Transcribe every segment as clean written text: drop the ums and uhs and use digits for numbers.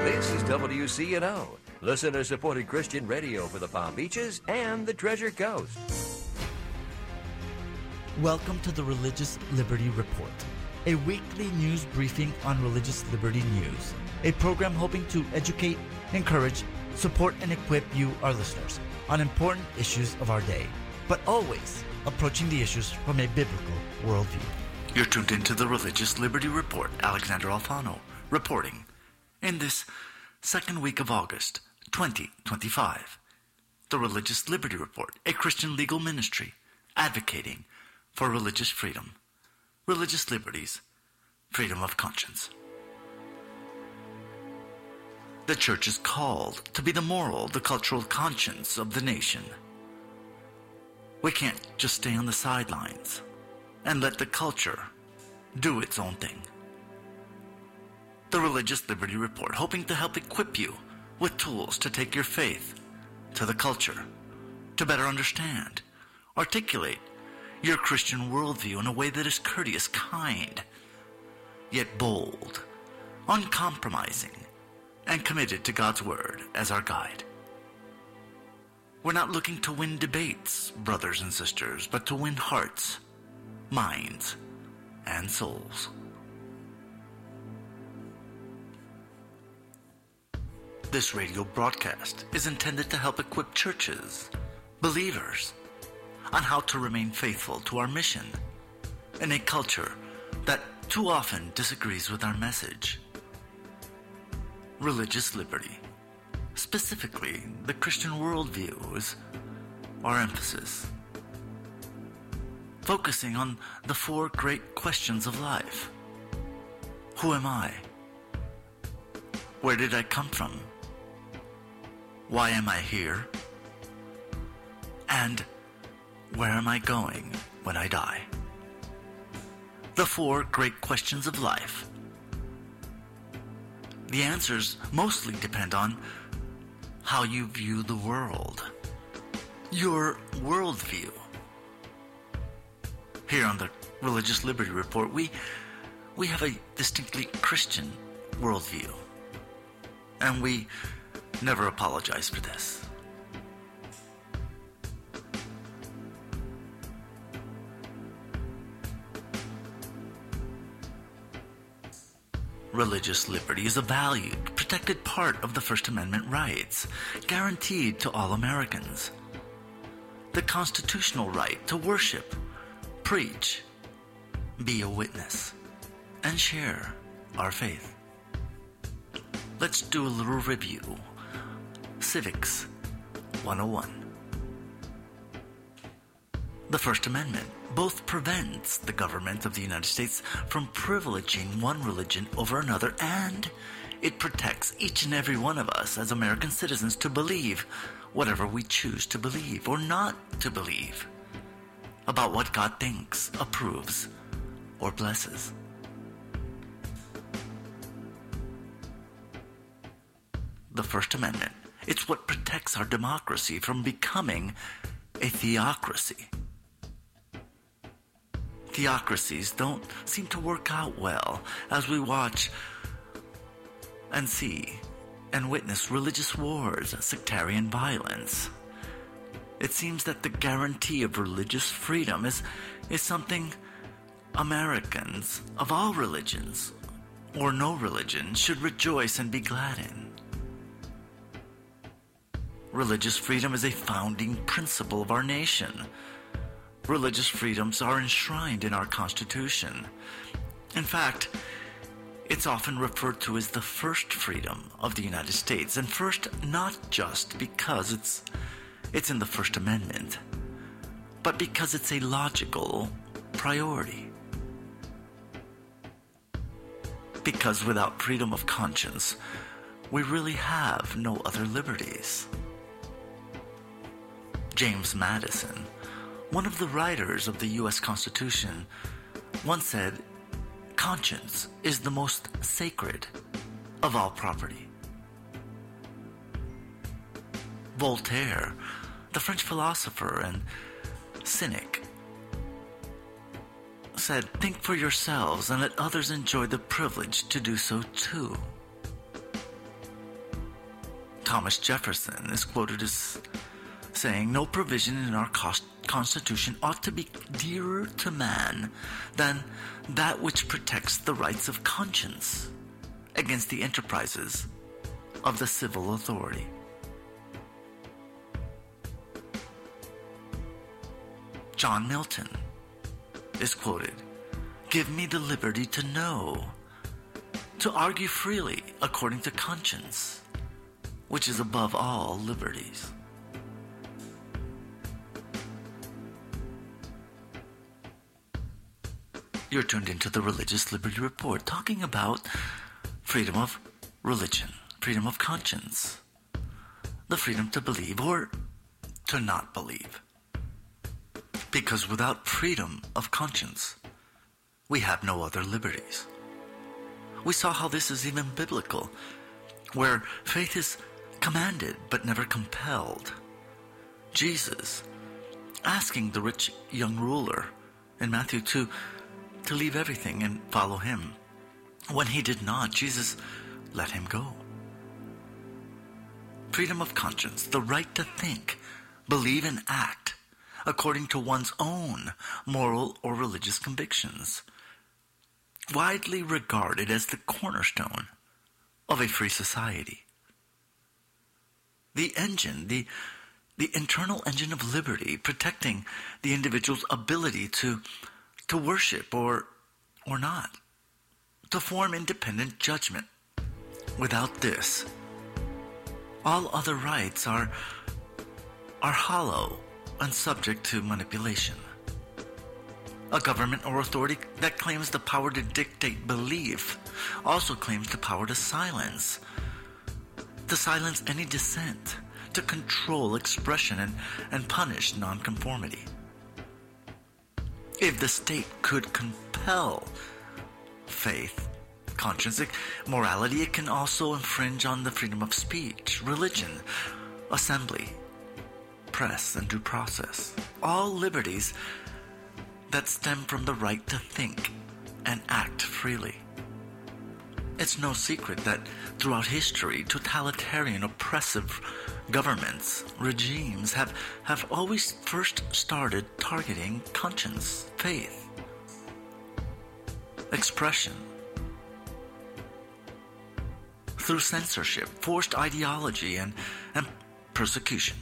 This is WCNO, listener-supported Christian radio for the Palm Beaches and the Treasure Coast. Welcome to the Religious Liberty Report, a weekly news briefing on religious liberty news, a program hoping to educate, encourage, support, and equip you, our listeners, on important issues of our day, but always approaching the issues from a biblical worldview. You're tuned into the Religious Liberty Report. Alexander Alfano reporting in this second week of August 2025. The Religious Liberty Report, a Christian legal ministry advocating for religious freedom, religious liberties, freedom of conscience. The church is called to be the moral, the cultural conscience of the nation. We can't just stay on the sidelines and let the culture do its own thing. The Religious Liberty Report, hoping to help equip you with tools to take your faith to the culture, to better understand, articulate your Christian worldview in a way that is courteous, kind, yet bold, uncompromising, and committed to God's Word as our guide. We're not looking to win debates, brothers and sisters, but to win hearts, minds, and souls. This radio broadcast is intended to help equip churches, believers, on how to remain faithful to our mission in a culture that too often disagrees with our message. Religious liberty, specifically the Christian worldview, is our emphasis, focusing on the four great questions of life. Who am I? Where did I come from? Why am I here? And where am I going when I die? The four great questions of life. The answers mostly depend on how you view the world, your worldview. Here on the Religious Liberty Report, we have a distinctly Christian worldview, and we never apologize for this. Religious liberty is a valued, protected part of the First Amendment rights, guaranteed to all Americans. The constitutional right to worship, preach, be a witness, and share our faith. Let's do a little review. Civics 101. The First Amendment both prevents the government of the United States from privileging one religion over another, and it protects each and every one of us as American citizens to believe whatever we choose to believe or not to believe about what God thinks, approves, or blesses. The First Amendment, it's what protects our democracy from becoming a theocracy. Theocracies don't seem to work out well as we watch and see and witness religious wars, sectarian violence. It seems that the guarantee of religious freedom is something Americans of all religions or no religion should rejoice and be glad in. Religious freedom is a founding principle of our nation. Religious freedoms are enshrined in our Constitution. In fact, it's often referred to as the first freedom of the United States, and first not just because it's in the First Amendment, but because it's a logical priority. Because without freedom of conscience, we really have no other liberties. James Madison, one of the writers of the U.S. Constitution, once said, "Conscience is the most sacred of all property." Voltaire, the French philosopher and cynic, said, "Think for yourselves and let others enjoy the privilege to do so too." Thomas Jefferson is quoted as saying, "No provision in our Constitution ought to be dearer to man than that which protects the rights of conscience against the enterprises of the civil authority." John Milton is quoted, "Give me the liberty to know, to argue freely according to conscience, which is above all liberties." You're tuned into the Religious Liberty Report, talking about freedom of religion, freedom of conscience, the freedom to believe or to not believe. Because without freedom of conscience, we have no other liberties. We saw how this is even biblical, where faith is commanded but never compelled. Jesus asking the rich young ruler in Matthew 2 to leave everything and follow him. When he did not, Jesus let him go. Freedom of conscience, the right to think, believe, and act according to one's own moral or religious convictions, widely regarded as the cornerstone of a free society. The engine, the internal engine of liberty, protecting the individual's ability to worship or not, to form independent judgment. Without this, all other rights are hollow and subject to manipulation. A government or authority that claims the power to dictate belief also claims the power to silence any dissent, to control expression and punish nonconformity. If the state could compel faith, conscience, morality, it can also infringe on the freedom of speech, religion, assembly, press, and due process. All liberties that stem from the right to think and act freely. It's no secret that throughout history, totalitarian, oppressive governments, regimes have always first started targeting conscience, faith, expression, through censorship, forced ideology, and persecution.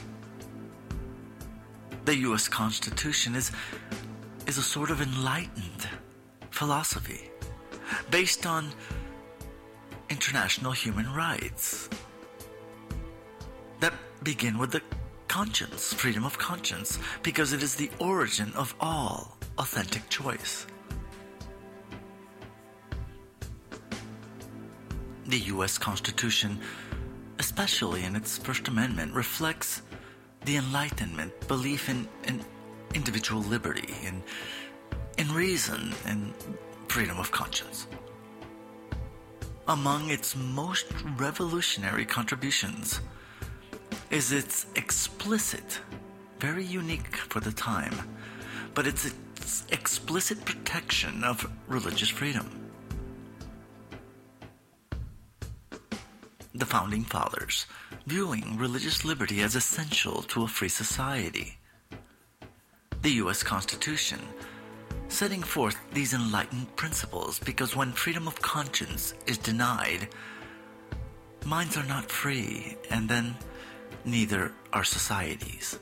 The U.S. Constitution is a sort of enlightened philosophy based on international human rights that begin with the conscience, freedom of conscience, because it is the origin of all authentic choice. The U.S. Constitution, especially in its First Amendment, reflects the Enlightenment belief in individual liberty, in reason, and freedom of conscience. Among its most revolutionary contributions is its explicit, very unique for the time, but its explicit protection of religious freedom. The Founding Fathers, viewing religious liberty as essential to a free society. The U.S. Constitution, setting forth these enlightened principles, because when freedom of conscience is denied, minds are not free, and then neither are societies.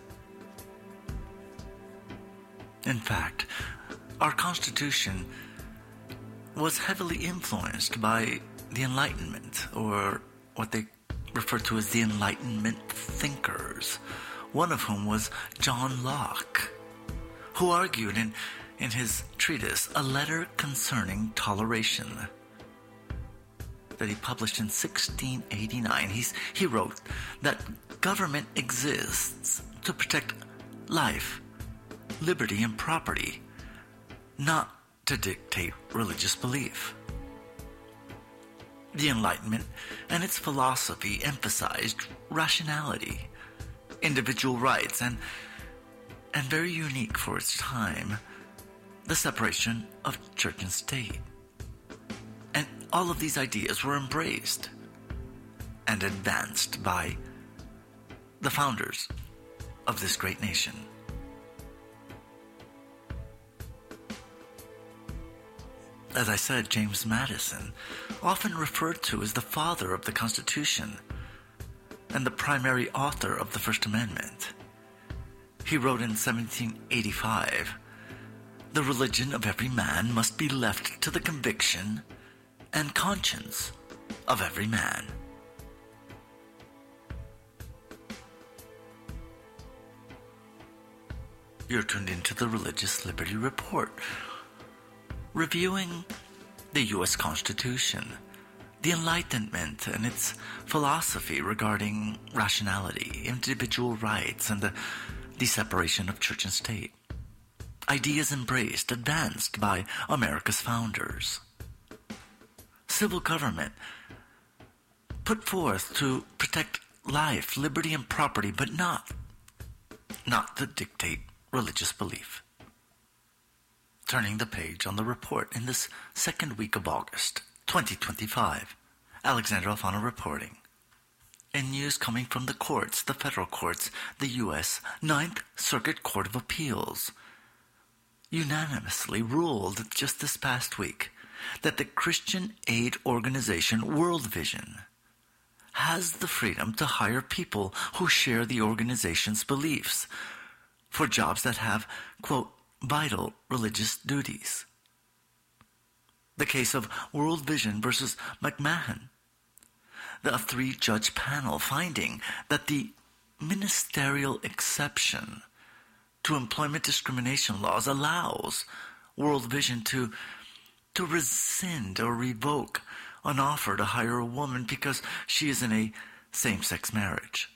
In fact, our Constitution was heavily influenced by the Enlightenment, or what they refer to as the Enlightenment thinkers, one of whom was John Locke, who argued in his treatise, A Letter Concerning Toleration, that he published in 1689. He wrote that government exists to protect life, liberty, and property, not to dictate religious belief. The Enlightenment and its philosophy emphasized rationality, individual rights, and very unique for its time, the separation of church and state. And all of these ideas were embraced and advanced by the founders of this great nation. As I said, James Madison, often referred to as the father of the Constitution and the primary author of the First Amendment. He wrote in 1785, "The religion of every man must be left to the conviction and conscience of every man." You're tuned into the Religious Liberty Report, reviewing the U.S. Constitution, the Enlightenment and its philosophy regarding rationality, individual rights, and the separation of church and state. Ideas embraced, advanced by America's founders. Civil government put forth to protect life, liberty, and property, but not to dictate religious belief. Turning the page on the report in this second week of August, 2025. Alexander Alfano reporting. In news coming from the courts, the federal courts, the U.S. Ninth Circuit Court of Appeals unanimously ruled just this past week that the Christian aid organization World Vision has the freedom to hire people who share the organization's beliefs for jobs that have, quote, vital religious duties. The case of World Vision versus McMahon, a three-judge panel finding that the ministerial exception to employment discrimination laws allows World Vision to rescind or revoke an offer to hire a woman because she is in a same-sex marriage.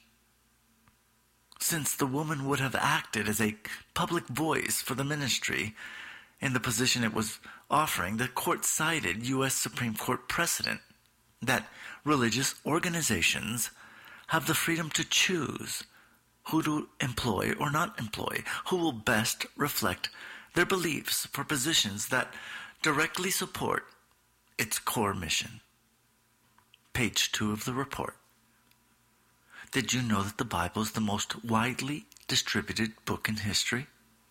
Since the woman would have acted as a public voice for the ministry in the position it was offering, the court cited U.S. Supreme Court precedent that religious organizations have the freedom to choose who to employ or not employ, who will best reflect their beliefs for positions that directly support its core mission. Page 2 of the report. Did you know that the Bible is the most widely distributed book in history?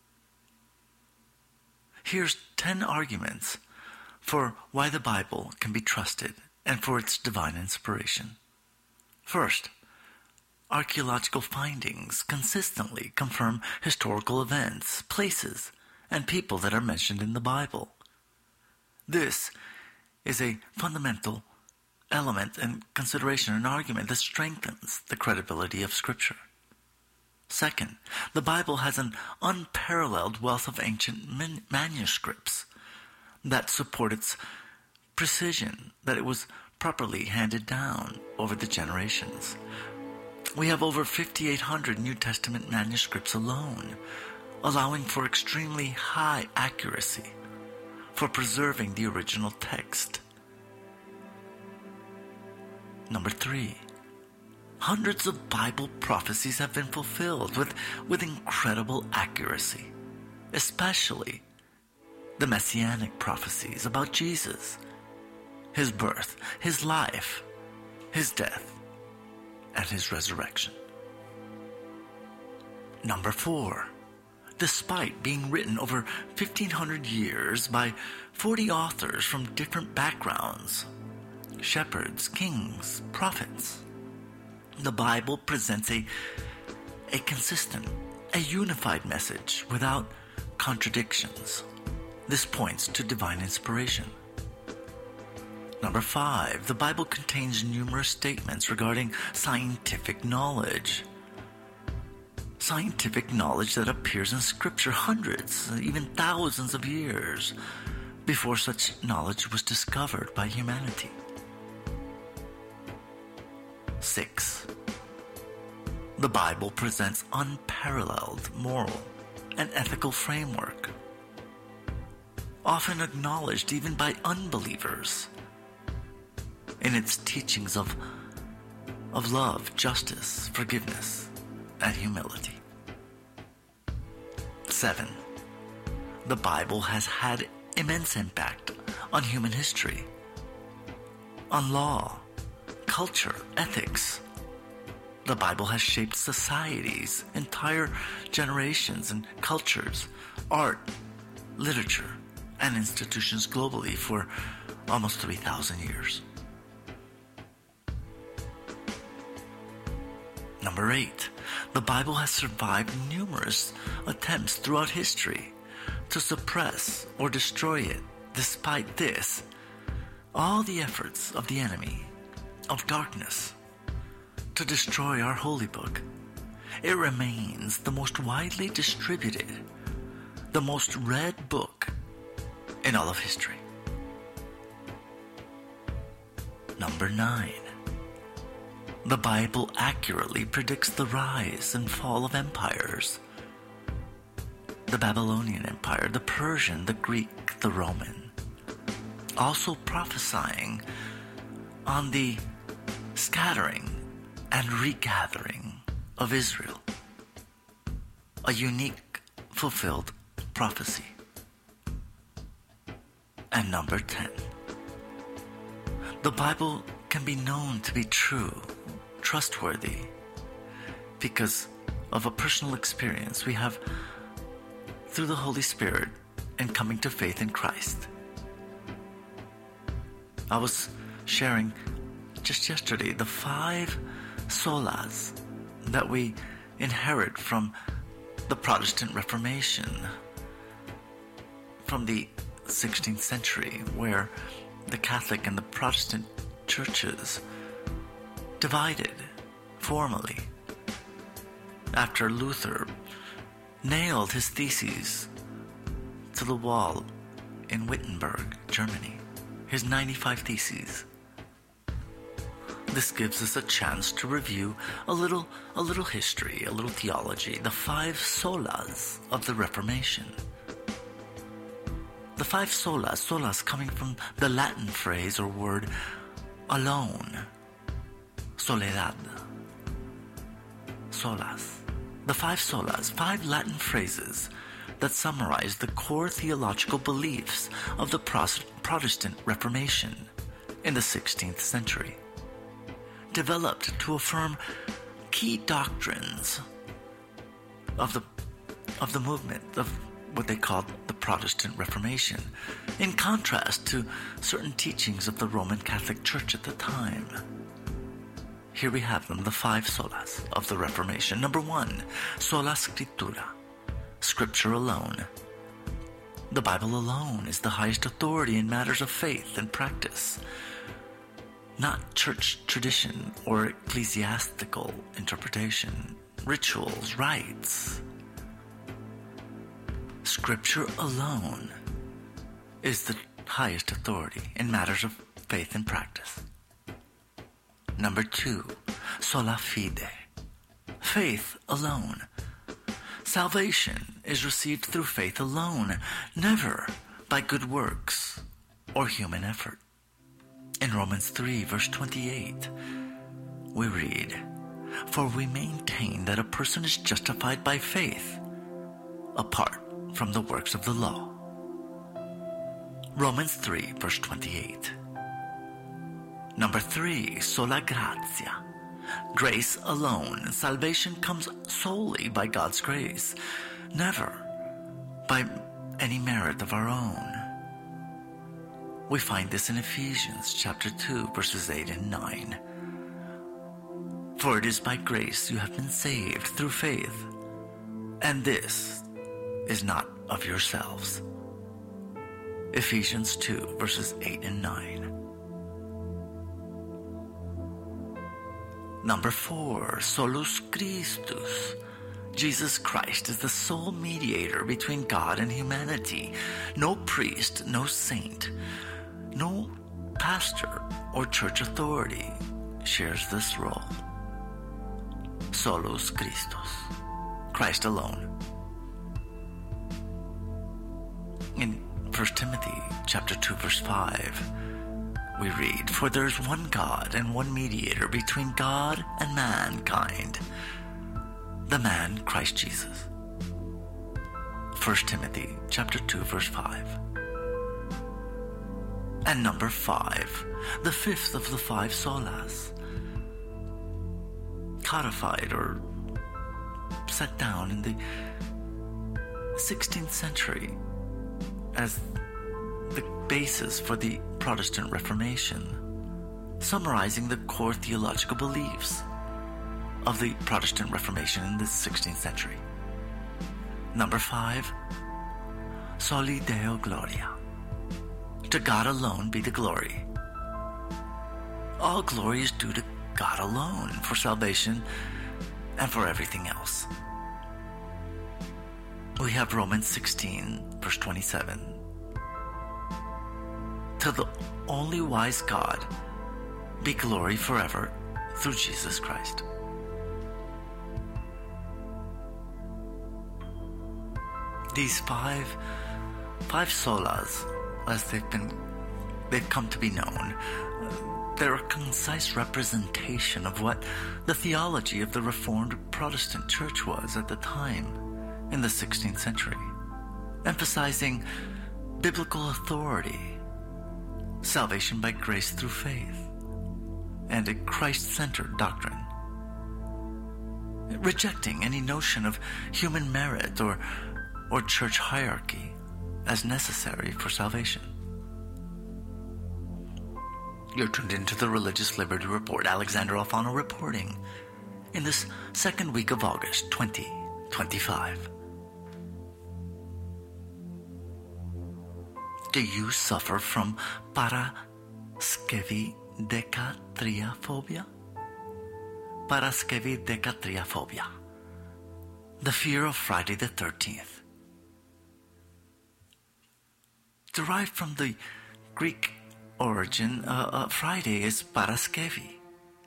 Here's 10 arguments for why the Bible can be trusted and for its divine inspiration. First, archaeological findings consistently confirm historical events, places, and people that are mentioned in the Bible. This is a fundamental element and consideration, an argument that strengthens the credibility of Scripture. Second, the Bible has an unparalleled wealth of ancient manuscripts that support its precision, that it was properly handed down over the generations. We have over 5,800 New Testament manuscripts alone, allowing for extremely high accuracy for preserving the original text. Number 3, hundreds of Bible prophecies have been fulfilled with incredible accuracy, especially the messianic prophecies about Jesus, his birth, his life, his death, and his resurrection. Number 4, despite being written over 1,500 years by 40 authors from different backgrounds, shepherds, kings, prophets, the Bible presents a consistent, a unified message without contradictions. This points to divine inspiration. Number 5, the Bible contains numerous statements regarding scientific knowledge. Scientific knowledge that appears in Scripture hundreds, even thousands of years before such knowledge was discovered by humanity. 6, the Bible presents unparalleled moral and ethical framework, often acknowledged even by unbelievers, in its teachings of love, justice, forgiveness, and humility. 7, the Bible has had immense impact on human history, on law, culture, ethics. The Bible has shaped societies, entire generations and cultures, art, literature, and institutions globally for almost 3,000 years. Number 8, the Bible has survived numerous attempts throughout history to suppress or destroy it. Despite this, all the efforts of the enemy of darkness to destroy our holy book, it remains the most widely distributed, the most read book in all of history. Number 9, the Bible accurately predicts the rise and fall of empires. The Babylonian Empire, the Persian, the Greek, the Roman. Also prophesying on the scattering and regathering of Israel. A unique, fulfilled prophecy. And number 10, the Bible can be known to be true, trustworthy, because of a personal experience we have through the Holy Spirit and coming to faith in Christ. I was sharing just yesterday the 5 solas that we inherit from the Protestant Reformation, from the 16th century, where the Catholic and the Protestant churches divided formally after Luther nailed his theses to the wall in Wittenberg, Germany, his 95 theses. This gives us a chance to review a little history, a little theology, the 5 solas of the Reformation. The 5 solas coming from the Latin phrase or word alone, soledad, solas. The 5 solas, 5 Latin phrases that summarize the core theological beliefs of the Protestant Reformation in the 16th century, developed to affirm key doctrines of the movement of what they called the Protestant Reformation, in contrast to certain teachings of the Roman Catholic Church at the time. Here we have them, the 5 solas of the Reformation. Number 1, sola scriptura, Scripture alone. The Bible alone is the highest authority in matters of faith and practice, not church tradition or ecclesiastical interpretation, rituals, rites. Scripture alone is the highest authority in matters of faith and practice. Number 2, sola fide, faith alone. Salvation is received through faith alone, never by good works or human effort. In Romans 3, verse 28, we read, "For we maintain that a person is justified by faith, apart from the works of the law." Romans 3, verse 28. Number 3, sola gratia, grace alone. Salvation comes solely by God's grace, never by any merit of our own. We find this in Ephesians chapter 2, verses 8 and 9. "For it is by grace you have been saved through faith, and this is not of yourselves." Ephesians 2, verses 8 and 9. Number 4, solus Christus. Jesus Christ is the sole mediator between God and humanity. No priest, no saint, no pastor or church authority shares this role. Solus Christus, Christ alone. In 1 Timothy chapter 2, verse 5, we read, "For there is one God and one mediator between God and mankind, the man Christ Jesus." 1 Timothy chapter 2, verse 5. And number 5, the 5th of the 5 solas, codified or set down in the 16th century as the basis for the Protestant Reformation, summarizing the core theological beliefs of the Protestant Reformation in the 16th century. Number 5, Soli Deo Gloria. To God alone be the glory. All glory is due to God alone for salvation and for everything else. We have Romans 16, verse 27. To the only wise God be glory forever through Jesus Christ. These five solas, as they've come to be known, they're a concise representation of what the theology of the Reformed Protestant Church was at the time in the 16th century, emphasizing biblical authority, salvation by grace through faith, and a Christ-centered doctrine, rejecting any notion of human merit or church hierarchy as necessary for salvation. You're tuned into the Religious Liberty Report. Alexander Alfano reporting in this second week of August 2025. Do you suffer from paraskevidekatriaphobia? Paraskevidekatriaphobia, the fear of Friday the 13th. Derived from the Greek origin, Friday is paraskevi.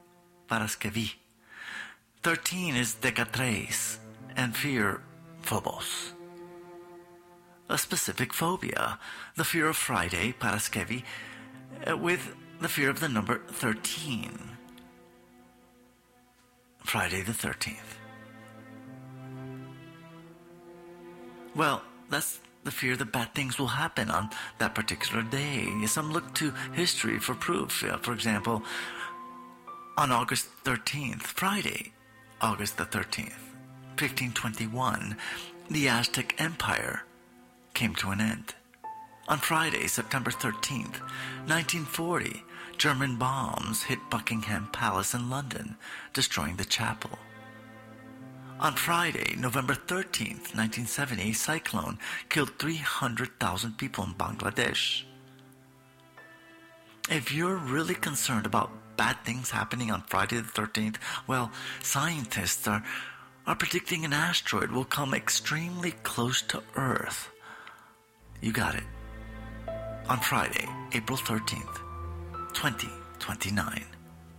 13 is dekatreis, and fear, phobos. A specific phobia, the fear of Friday, paraskevi, with the fear of the number 13. Friday the 13th. Well, that's the fear that bad things will happen on that particular day. Some look to history for proof. For example, on August 13th, Friday, August the 13th, 1521, the Aztec Empire came to an end. On Friday, September 13th, 1940, German bombs hit Buckingham Palace in London, destroying the chapel. On Friday, November 13th, 1970, a cyclone killed 300,000 people in Bangladesh. If you're really concerned about bad things happening on Friday the 13th, well, scientists are predicting an asteroid will come extremely close to Earth. You got it. On Friday, April 13th, 2029.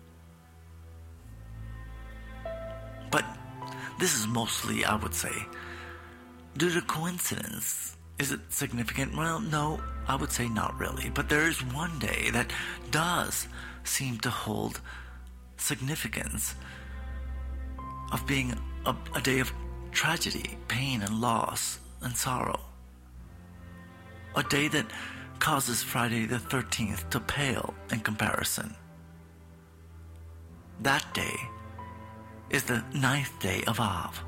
But this is mostly, I would say, due to coincidence. Is it significant? Well, no, I would say not really. But there is one day that does seem to hold significance of being a day of tragedy, pain, and loss, and sorrow. A day that causes Friday the 13th to pale in comparison. That day is the 9th day of Av,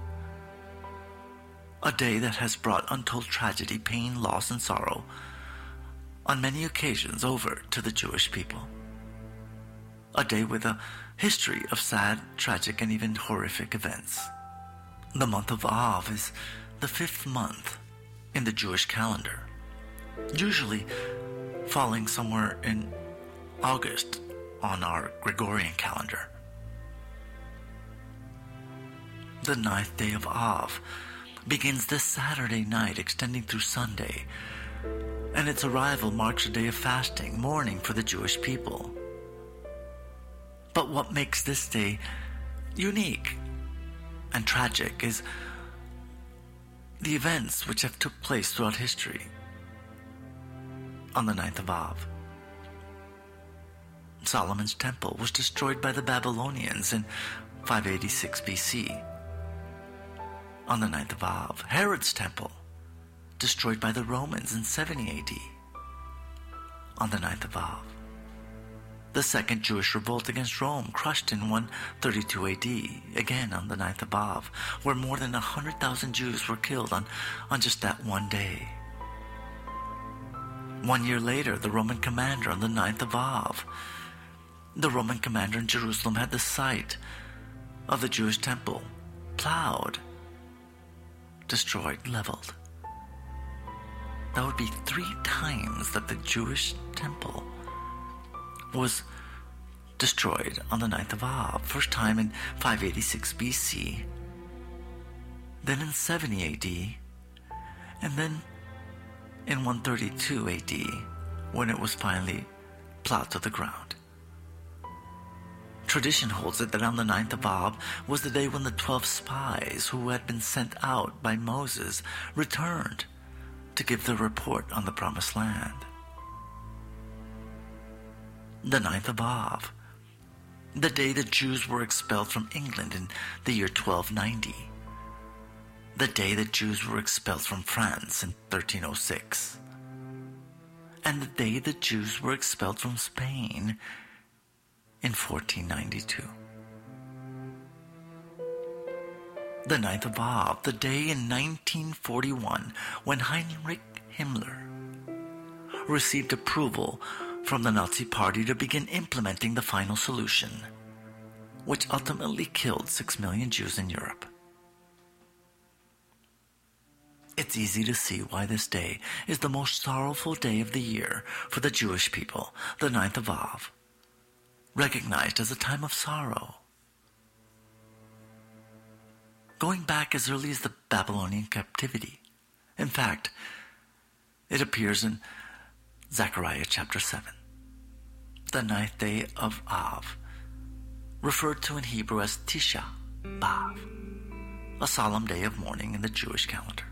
a day that has brought untold tragedy, pain, loss, and sorrow on many occasions over to the Jewish people. A day with a history of sad, tragic, and even horrific events. The month of Av is the 5th month in the Jewish calendar, usually falling somewhere in August on our Gregorian calendar. The 9th day of Av begins this Saturday night, extending through Sunday, and its arrival marks a day of fasting, mourning for the Jewish people. But what makes this day unique and tragic is the events which have took place throughout history on the 9th of Av. Solomon's temple was destroyed by the Babylonians in 586 BC. On the 9th of Av, Herod's temple, destroyed by the Romans in 70 AD. On the 9th of Av, The Second Jewish Revolt against Rome crushed in 132 AD, again on the 9th of Av, where more than 100,000 Jews were killed on just that one day. 1 year later, the Roman commander on the 9th of Av. The Roman commander in Jerusalem had the site of the Jewish temple plowed, destroyed, leveled. That would be 3 times that the Jewish temple was destroyed on the 9th of Av. First time in 586 BC, then in 70 AD, and then in 132 AD, when it was finally plowed to the ground. Tradition holds it that on the 9th of Av was the day when the 12 spies who had been sent out by Moses returned to give their report on the Promised Land. The 9th of Av, the day the Jews were expelled from England in the year 1290, the day that Jews were expelled from France in 1306, and the day that Jews were expelled from Spain in 1492. The 9th of Av, the day in 1941 when Heinrich Himmler received approval from the Nazi Party to begin implementing the final solution, which ultimately killed 6 million Jews in Europe. It's easy to see why this day is the most sorrowful day of the year for the Jewish people, the 9th of Av, recognized as a time of sorrow. Going back as early as the Babylonian captivity. In fact, it appears in Zechariah chapter 7. The 9th day of Av, referred to in Hebrew as Tisha B'Av, a solemn day of mourning in the Jewish calendar.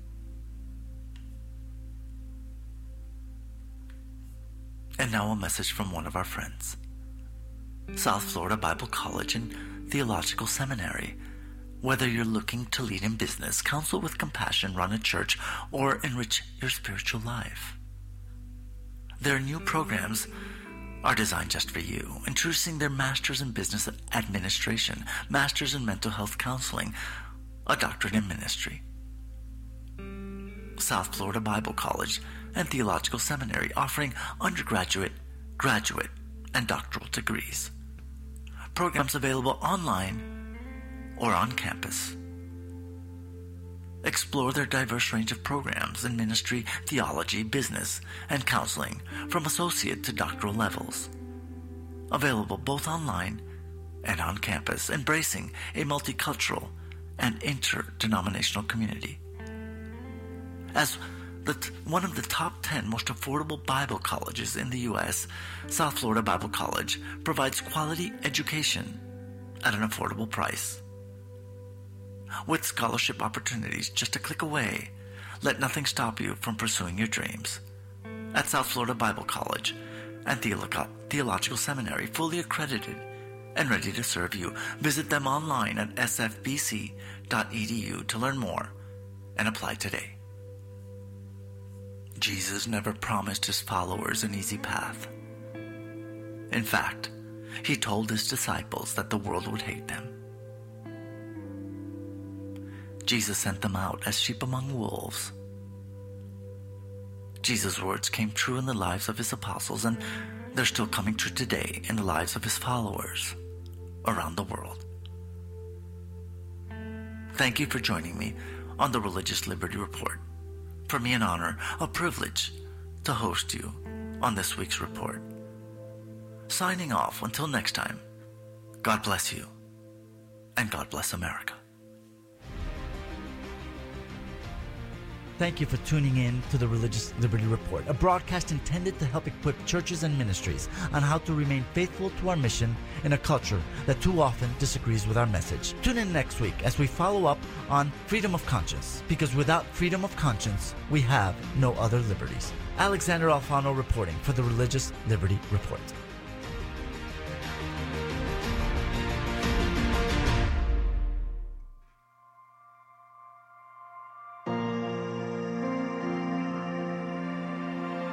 And now a message from one of our friends. South Florida Bible College and Theological Seminary. Whether you're looking to lead in business, counsel with compassion, run a church, or enrich your spiritual life, their new programs are designed just for you, introducing their Masters in Business Administration, Masters in Mental Health Counseling, a Doctorate in Ministry. South Florida Bible College and Theological Seminary offering undergraduate, graduate, and doctoral degrees. Programs available online or on campus. Explore their diverse range of programs in ministry, theology, business, and counseling from associate to doctoral levels. Available both online and on campus, embracing a multicultural and interdenominational community. As one of the top 10 most affordable Bible colleges in the U.S., South Florida Bible College provides quality education at an affordable price. With scholarship opportunities just a click away, let nothing stop you from pursuing your dreams. At South Florida Bible College and Theological Seminary, fully accredited and ready to serve you. Visit them online at sfbc.edu to learn more and apply today. Jesus never promised his followers an easy path. In fact, he told his disciples that the world would hate them. Jesus sent them out as sheep among wolves. Jesus' words came true in the lives of his apostles, and they're still coming true today in the lives of his followers around the world. Thank you for joining me on the Religious Liberty Report. For me, an honor, a privilege to host you on this week's report. Signing off until next time, God bless you, and God bless America. Thank you for tuning in to the Religious Liberty Report, a broadcast intended to help equip churches and ministries on how to remain faithful to our mission in a culture that too often disagrees with our message. Tune in next week as we follow up on freedom of conscience, because without freedom of conscience, we have no other liberties. Alexander Alfano reporting for the Religious Liberty Report.